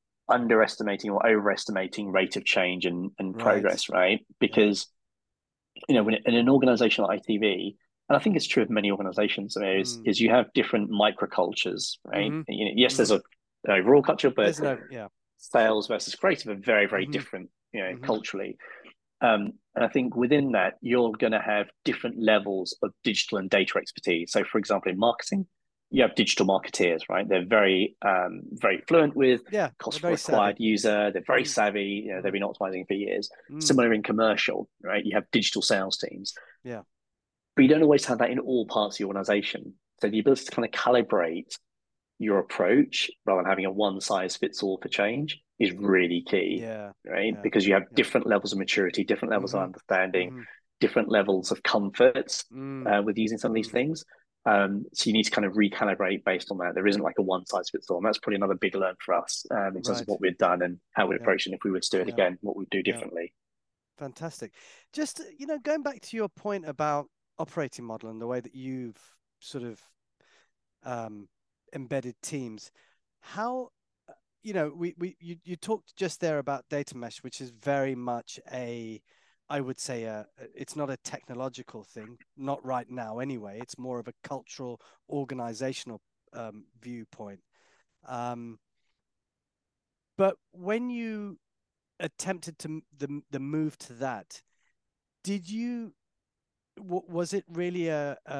underestimating or overestimating rate of change and Right. progress, right? Yeah. Because when in an organization like ITV, and I think it's true of many organizations, Mm. is you have different microcultures, right? Mm-hmm. Yes, Mm-hmm. there's an overall culture, but There's no, yeah. sales versus creative are very, very Mm-hmm. different, Mm-hmm. culturally. And I think within that, you're going to have different levels of digital and data expertise. So, for example, in marketing, you have digital marketeers, right? They're very fluent with Yeah, they're cost per very savvy. acquired user. They're very Mm-hmm. savvy. They've Mm-hmm. been optimizing for years. Mm. Similar in commercial, right? You have digital sales teams, Yeah. but you don't always have that in all parts of the organization. So the ability to kind of calibrate your approach rather than having a one size fits all for change is really key, Yeah. right? Yeah. Because you have Yeah. different levels of maturity, different levels of Mm-hmm. understanding, Mm-hmm. different levels of comfort Mm. with using some of these Mm. things. So you need to kind of recalibrate based on that. There isn't like a one size fits all. And that's probably another big learn for us in terms of Right. what we've done and how we'd Yeah. approach it. And if we were to do it Yeah. again, what we'd do Yeah. differently. Fantastic. Just, going back to your point about operating model and the way that you've sort of um, embedded teams, how, you talked just there about data mesh, which is very much I would say it's not a technological thing, not right now anyway. It's more of a cultural, organizational viewpoint. Um, but when you attempted to the move to that, did you was it really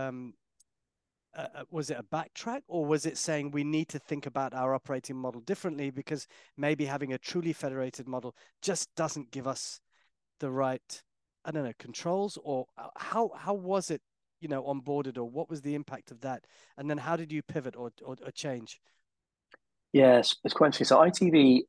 was it a backtrack, or was it saying we need to think about our operating model differently because maybe having a truly federated model just doesn't give us the right, I don't know, controls? Or how was it, onboarded, or what was the impact of that? And then how did you pivot or change? Yes, it's quite interesting. So ITV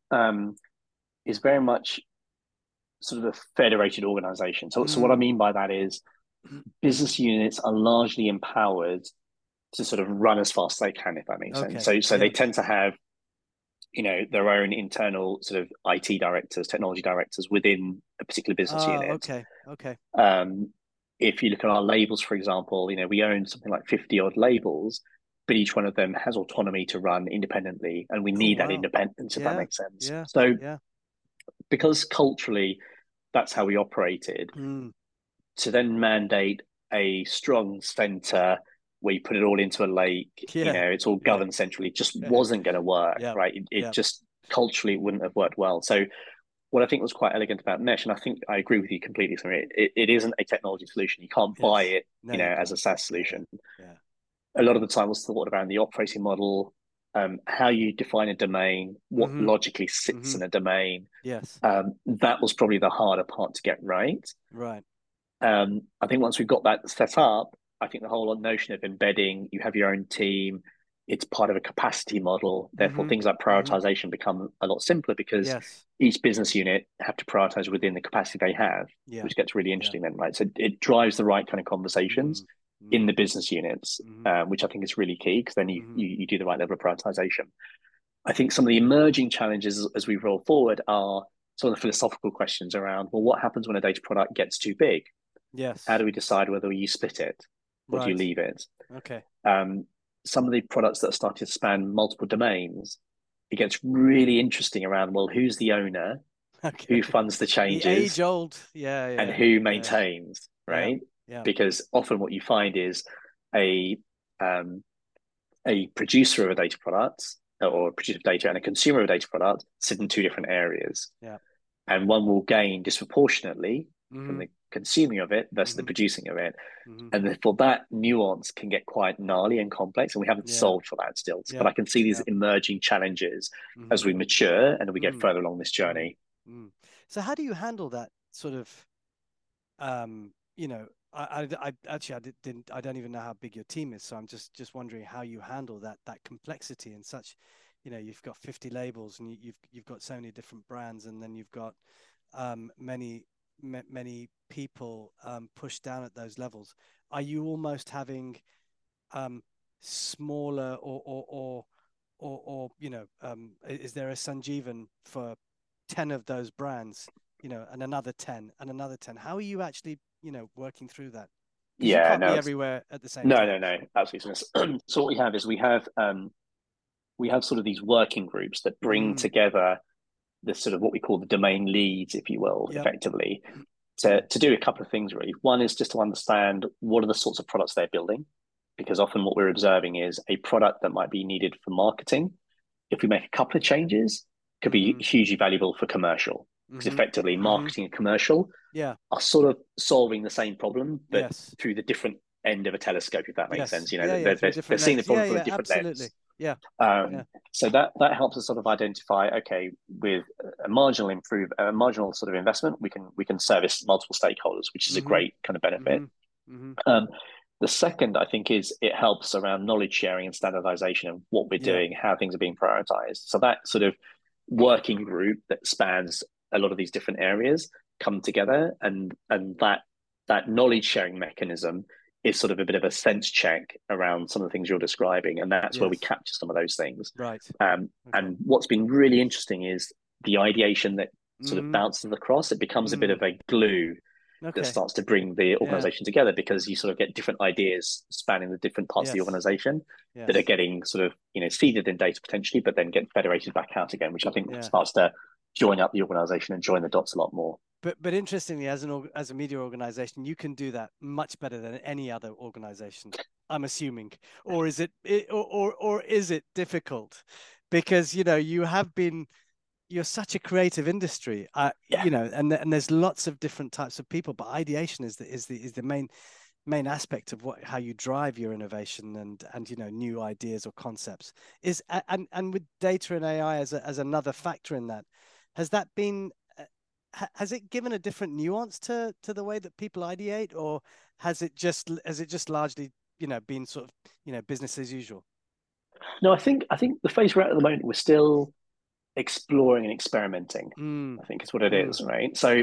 is very much sort of a federated organization. So what I Mm, mean by that is business units are largely empowered to sort of run as fast as they can, if that makes sense. okay. So they Yeah. tend to have, their own internal sort of IT directors, technology directors within a particular business Ah, unit. okay. Okay. Um, if you look at our labels, for example, we own something like 50 odd labels, but each one of them has autonomy to run independently, and we Oh, need that wow. independence, if that Yeah. makes sense. Yeah. So Yeah. because culturally that's how we operated, Mm, to then mandate a strong center where you put it all into a lake, yeah. it's all Yeah. governed centrally, just wasn't going to work, Yeah. right? It Yeah. just culturally wouldn't have worked well. So what I think was quite elegant about Mesh, and I think I agree with you completely, it isn't a technology solution. You can't buy Yes. it, No, you as a can't. SaaS Yeah. solution. Yeah. A lot of the time was thought around the operating model, how you define a domain, what Mm-hmm. logically sits Mm-hmm. in a domain. Yes. That was probably the harder part to get right. Right. I think once we've got that set up, I think the whole notion of embedding, you have your own team, it's part of a capacity model. Therefore, Mm-hmm. things like Mm-hmm. prioritization become a lot simpler because Yes. each business unit have to prioritize within the capacity they have, Yeah. which gets really Yeah. interesting then, right? So it drives the right kind of conversations Mm, in mm, the business units, mm, which I think is really key because then mm, you do the right level of prioritization. I think some of the emerging challenges as we roll forward are some of the philosophical questions around, well, what happens when a data product gets too big? How yes. do we decide whether you split it or do you Right. leave it? Okay. Um, some of the products that are starting to span multiple domains, it gets really interesting around, well, who's the owner, Okay. who funds the The age changes, old. Yeah. and Yeah. who Yeah. maintains, Yeah. right? Yeah. Because often what you find is a um, a producer of a data product or a producer of data and a consumer of a data product sit in two different areas, Yeah. and one will gain disproportionately from Mm, the consuming of it versus the mm, producing of it. mm, And therefore, that nuance can get quite gnarly and complex, and we haven't yeah. solved for that still. But Yeah. I can see these Yeah. emerging challenges as Mm, we mature and we get mm, further along this mm, journey. mm. So how do you handle that sort of um, you know, I actually didn't I don't even know how big your team is, so I'm just wondering how you handle that complexity and such. You've got 50 labels and you've got so many different brands, and then you've got many people pushed down at those levels. Are you almost having um, smaller or is there a Sanjeevan for 10 of those brands, and another 10 and another 10? How are you actually, working through that? Because you Yeah, can't no, be it's everywhere at the same no, no, time. no, absolutely. So what we have is we have sort of these working groups that bring Mm, together the sort of what we call the domain leads, if you will, yep. effectively. to do a couple of things really. One is just to understand what are the sorts of products they're building, because often what we're observing is a product that might be needed for marketing. If we make a couple of changes, could be hugely valuable for commercial. Because effectively, marketing and commercial are sort of solving the same problem, but through the different end of a telescope, if that makes sense. They're seeing the problem from a different lens. So that helps us sort of identify, okay, with a marginal sort of investment, we can service multiple stakeholders, which is a great kind of benefit. The second, I think, is it helps around knowledge sharing and standardization of what we're doing, how things are being prioritized. So that sort of working group that spans a lot of these different areas come together, and that knowledge sharing mechanism is sort of a bit of a sense check around some of the things you're describing, and that's where we capture some of those things. Right. And what's been really interesting is the ideation that sort of bounces across. It becomes a bit of a glue that starts to bring the organization together, because you sort of get different ideas spanning the different parts of the organization that are getting sort of seeded in data potentially, but then get federated back out again, which I think starts to join up the organization and join the dots a lot more. But interestingly, as a media organization, you can do that much better than any other organization, I'm assuming. Or is it difficult? Because you're such a creative industry, and there's lots of different types of people, but ideation is the main aspect of how you drive your innovation and new ideas or concepts and with data and AI as another factor in that. Has it given a different nuance to the way that people ideate, or has it just largely been sort of business as usual? No, I think the phase we're at the moment, we're still exploring and experimenting. I think is what it is, right? So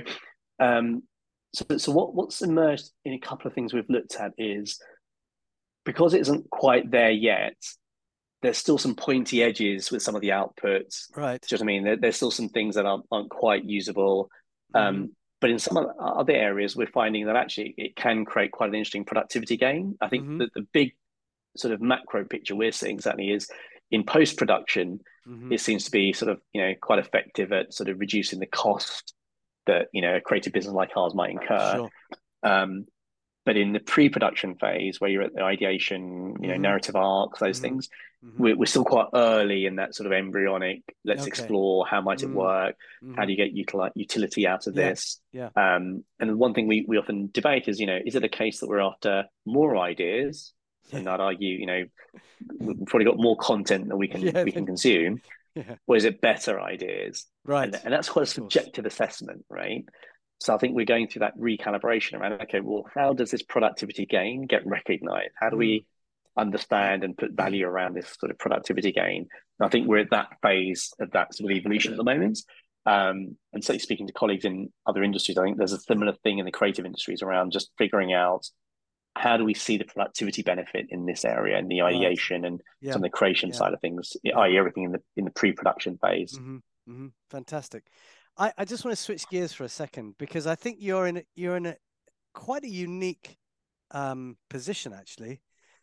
what's emerged in a couple of things we've looked at is, because it isn't quite there yet, there's still some pointy edges with some of the outputs. Right. Do you know what I mean? There's still some things that aren't quite usable. But in some other areas, we're finding that actually it can create quite an interesting productivity gain. I think that the big sort of macro picture we're seeing certainly is in post-production, it seems to be sort of, quite effective at sort of reducing the cost that, a creative business like ours might incur. Sure. But in the pre-production phase, where you're at the ideation, narrative arcs, those things, we're still quite early in that sort of embryonic, let's explore how might it work, how do you get utility out of this? And one thing we often debate is, is it a case that we're after more ideas? And I'd argue, we've probably got more content that we can consume, or is it better ideas? Right. And that's quite a subjective assessment, right? So I think we're going through that recalibration around, okay, well, how does this productivity gain get recognized? How do we understand and put value around this sort of productivity gain? And I think we're at that phase of that sort of evolution at the moment. And so speaking to colleagues in other industries, I think there's a similar thing in the creative industries around just figuring out, how do we see the productivity benefit in this area, and the ideation and some of the creation side of things, i.e. everything in the pre-production phase. Fantastic. I just want to switch gears for a second, because I think you're in a quite a unique position actually.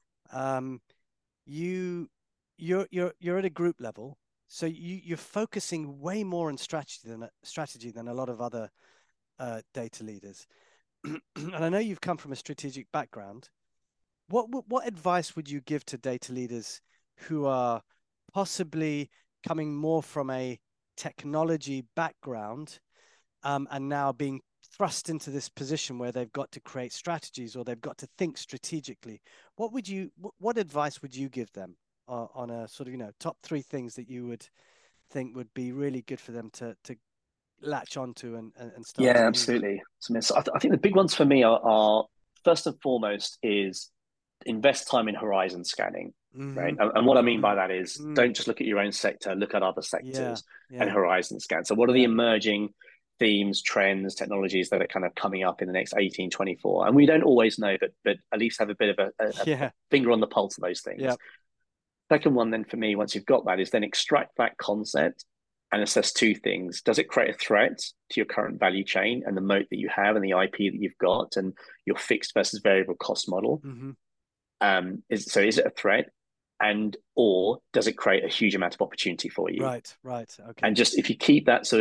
You're at a group level, so you're focusing way more on strategy than a lot of other data leaders. And I know you've come from a strategic background. What advice would you give to data leaders who are possibly coming more from a technology background and now being thrust into this position where they've got to create strategies, or they've got to think strategically? What advice would you give them on a sort of top 3 things that you would think would be really good for them to latch onto and start? Yeah, absolutely. So I think the big ones for me are first and foremost is invest time in horizon scanning, right? And what I mean by that is don't just look at your own sector, look at other sectors and horizon scan. So what are the emerging themes, trends, technologies that are kind of coming up in the next 18, 24? And we don't always know, but at least have a bit of a finger on the pulse of those things. Yep. Second one then for me, once you've got that, is then extract that concept and assess 2 things. Does it create a threat to your current value chain and the moat that you have and the IP that you've got and your fixed versus variable cost model? Is it a threat? Or does it create a huge amount of opportunity for you? Right. Okay. And just if you keep that sort of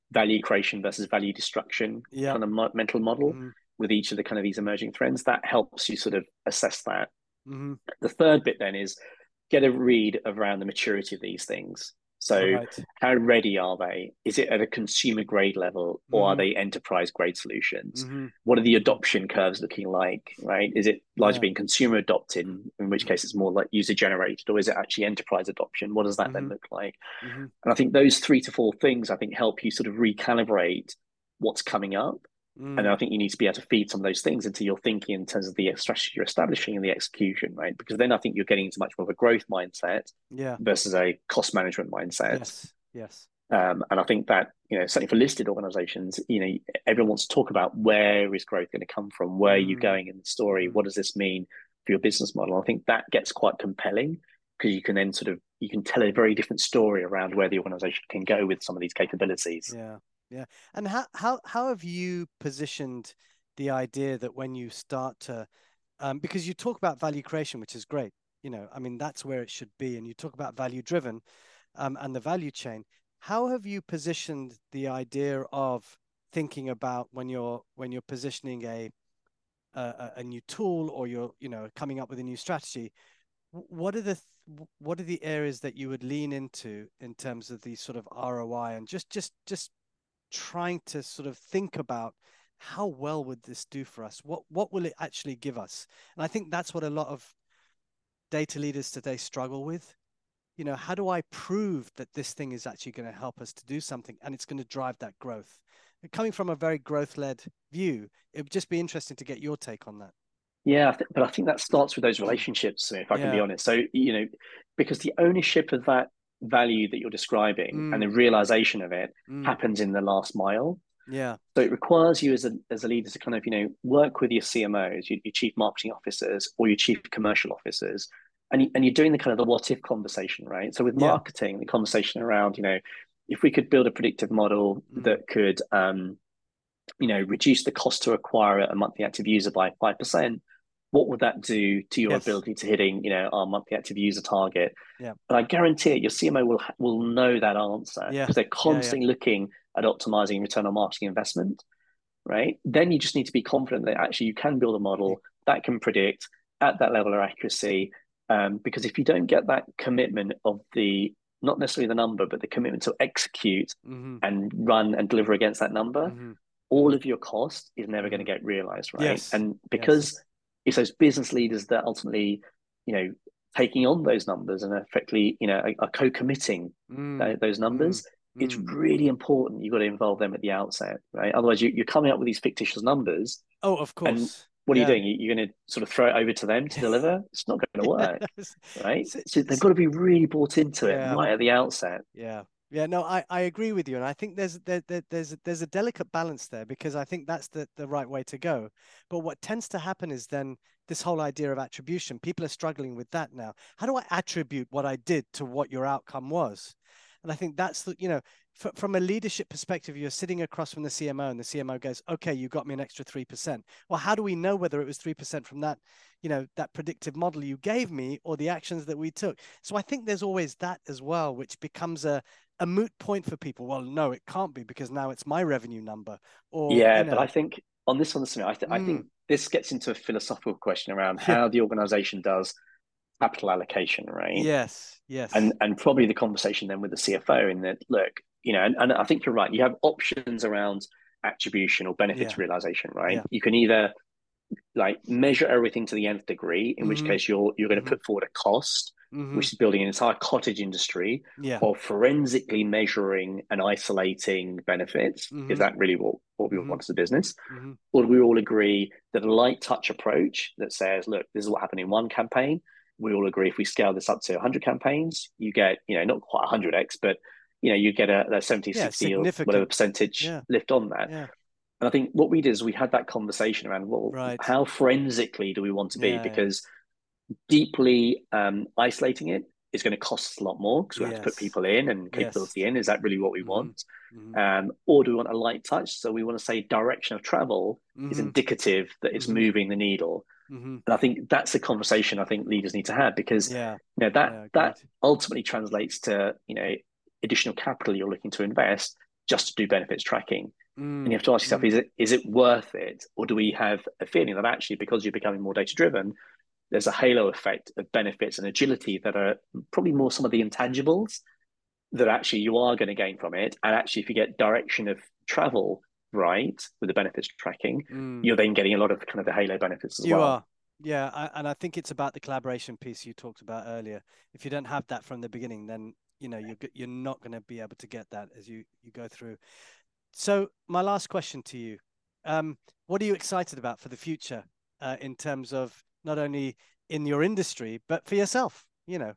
value creation versus value destruction Yeah. kind of mental model Mm-hmm. with each of the kind of these emerging trends. That helps you sort of assess that. Mm-hmm. The third bit then is get a read around the maturity of these things. So Right. how ready are they? Is it at a consumer grade level, or are Mm-hmm. they enterprise grade solutions? Mm-hmm. What are the Mm-hmm. adoption curves looking like, right? Is it largely Yeah. being consumer adopted, in which case it's more like user generated, or is it actually enterprise adoption? What does that then Mm-hmm. look like? Mm-hmm. And I think those 3 to 4 things, I think, help you sort of recalibrate what's coming up. And Mm. I think you need to be able to feed some of those things into your thinking in terms of the strategy you're establishing and the execution, right? Because then I think you're getting into much more of a growth mindset Yeah. versus a cost management mindset. Yes. Yes. And I think that, certainly for listed organizations, everyone wants to talk about where is growth going to come from? Where are you Mm. going in the story? Mm. What does this mean for your business model? I think that gets quite compelling because you can then you can tell a very different story around where the organization can go with some of these capabilities. Yeah. Yeah. And how have you positioned the idea that when you start to because you talk about value creation, which is great. I mean, that's where it should be. And you talk about value driven and the value chain. How have you positioned the idea of thinking about when you're positioning a new tool or you're coming up with a new strategy? What are what are the areas that you would lean into in terms of the sort of ROI and just trying to sort of think about how well would this do for us? What will it actually give us? And I think that's what a lot of data leaders today struggle with. How do I prove that this thing is actually going to help us to do something and it's going to drive that growth? Coming from a very growth-led view, it would just be interesting to get your take on that. Yeah, but I think that starts with those relationships, if I can be Yeah. honest. So, because the ownership of that value that you're describing and the Mm, realization of it mm, happens in the last mile. yeah. So it requires you as a leader to kind of, work with your CMOs, your chief marketing officers or your chief commercial officers. And you're doing the kind of the what if conversation, right? So with Yeah. marketing, the conversation around, if we could build a predictive model Mm, that could, reduce the cost to acquire a monthly active user by 5%, what would that do to your yes. ability to hitting, our monthly active user target? Yeah. And I guarantee it, your CMO will know that answer Yeah. because they're Yeah. Yeah. constantly looking at optimizing return on marketing investment, right? Then you just need to be confident that actually you can build a You, model that can predict at that level of accuracy. Because if you don't get that commitment of not necessarily the number, but the commitment to execute mm-hmm. and run and deliver against that number, Mm-hmm. all Mm-hmm. of your cost is never going Mm-hmm. to get realized, right? Yes. And Yes. because it's those business leaders that ultimately, you know, taking on those numbers and effectively, are co-committing Mm, those mm, numbers, it's mm. really important you've got to involve them at the outset, right? Otherwise, you're coming up with these fictitious numbers, Oh, of and course. what are you Yeah. doing? You're going to sort of throw it over to them to deliver? It's not going to work, Yes. right? So, So they've so, got to be really bought into it yeah. right at the outset. Yeah. Yeah, no, I agree with you, and I think there's a delicate balance there because I think that's the right way to go. But what tends to happen is then this whole idea of attribution, people are struggling with that now. How do I attribute what I did to what your outcome was? And I think that's from a leadership perspective, you're sitting across from the CMO, and the CMO goes, "Okay, you got me an extra 3%." Well, how do we know whether it was 3% from that predictive model you gave me or the actions that we took? So I think there's always that as well, which becomes a moot point for people. Well, no, it can't be because now it's my revenue number, or Yeah, but I think on this one, I mm, think this gets into a philosophical question around yeah, how the organization does capital allocation, right? yes, And yes, and probably the conversation then with the CFO in that, look, and I think you're right. You have options around attribution or benefits yeah, realization, right? yeah, You can either like measure everything to the nth degree, in which mm-hmm, case you're going to mm-hmm, put forward a cost, mm-hmm, which is building an entire cottage industry yeah, of forensically measuring and isolating benefits. Is mm-hmm, that really what we mm-hmm, want as a business? mm-hmm, Or do we all agree that a light touch approach that says, look, this is what happened in one campaign. We all agree if we scale this up to 100 campaigns, you get, not quite 100x, but, you get a 70, yeah, 60 or whatever significant, percentage yeah, lift on that. yeah, And I think what we did is we had that conversation around, well, right, how forensically do we want to be? yeah, Because deeply isolating it is going to cost us a lot more because we have to put yes, people in and yes, capability in. Is that really what we mm-hmm, want? mm-hmm, Or do we want a light touch? So we want to say direction of travel is mm-hmm, indicative that it's mm-hmm, moving the needle. mm-hmm, And I think that's a conversation I think leaders need to have because yeah, that yeah, that agreed, ultimately translates to additional capital you're looking to invest. just to do benefits tracking. And you Mm, have to ask yourself, mm, is it worth it? Or do we have a feeling that actually, because you're becoming more data driven, there's a halo effect of benefits and agility that are probably more some of the intangibles that actually you are going to gain from it. And actually, if you get direction of travel right with the benefits tracking, mm. you're then getting a lot of kind of the halo benefits as You well. are. Yeah, and I think it's about the collaboration piece you talked about earlier. If you don't have that from the beginning, then you're not going to be able to get that as you go through. So my last question to you, what are you excited about for the future, in terms of not only in your industry, but for yourself, you know?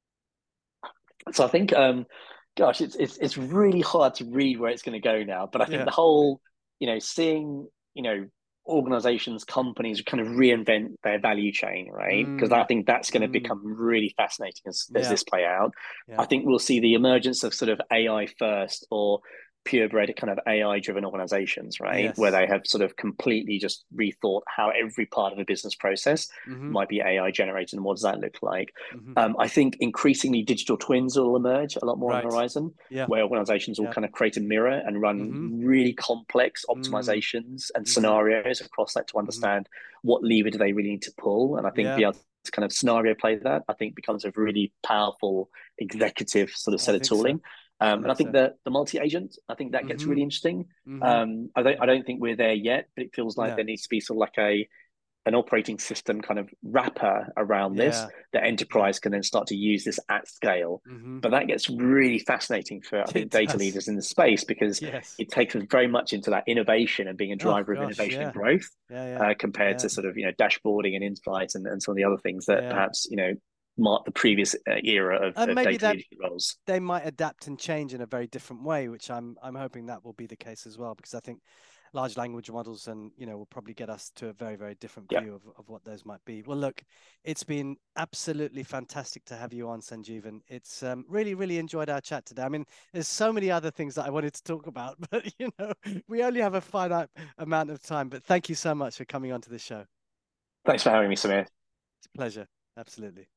So I think, gosh, it's really hard to read where it's going to go now. But I think Yeah. the whole, seeing, organizations, companies kind of reinvent their value chain, right? Because I Mm, think that's going to mm, become really fascinating as yeah, this play out. yeah. I think we'll see the emergence of sort of AI first or purebred kind of AI driven organizations, right? Where Yes. they have sort of completely just rethought how every part of a business process Mm-hmm. might be AI generated and what does that look like. Mm-hmm. I think increasingly digital twins will emerge a lot more on the Right. horizon, Yeah. where organizations will Yeah. kind of create a mirror and run Mm-hmm. really complex Mm, optimizations and mm-hmm. scenarios across that to Mm-hmm. understand what lever do they really need to pull. And I think Yeah, be able to kind of scenario play that, I think becomes a really powerful executive sort of I set of think so. tooling. I And I think think so. the multi-agent, I think that gets Mm-hmm. really interesting. Mm-hmm. I don't think we're there yet, but it feels like No. there needs to be sort of like an operating system kind of wrapper around this Yeah. that Yeah. enterprise can then start to use this at scale. Mm-hmm. But that gets really fascinating for, I think, It data does. leaders in the space because Yes. it takes us very much into that innovation and being a Oh driver of gosh. innovation and Yeah. growth Yeah. Yeah. compared Yeah. to sort of, dashboarding and insights and some of the other things that Yeah. perhaps, mark the previous era And of maybe data that leadership roles. they might adapt and change in a very different way, which I'm hoping that will be the case as well, because I think large language models and will probably get us to a very, very different Yeah. view of what those might be. Well, look, it's been absolutely fantastic to have you on, Sanjeevan. It's really, really enjoyed our chat today. I mean, there's so many other things that I wanted to talk about, but we only have a finite amount of time. But thank you so much for coming onto the show. Thanks for having me, Samir. It's a pleasure. Absolutely.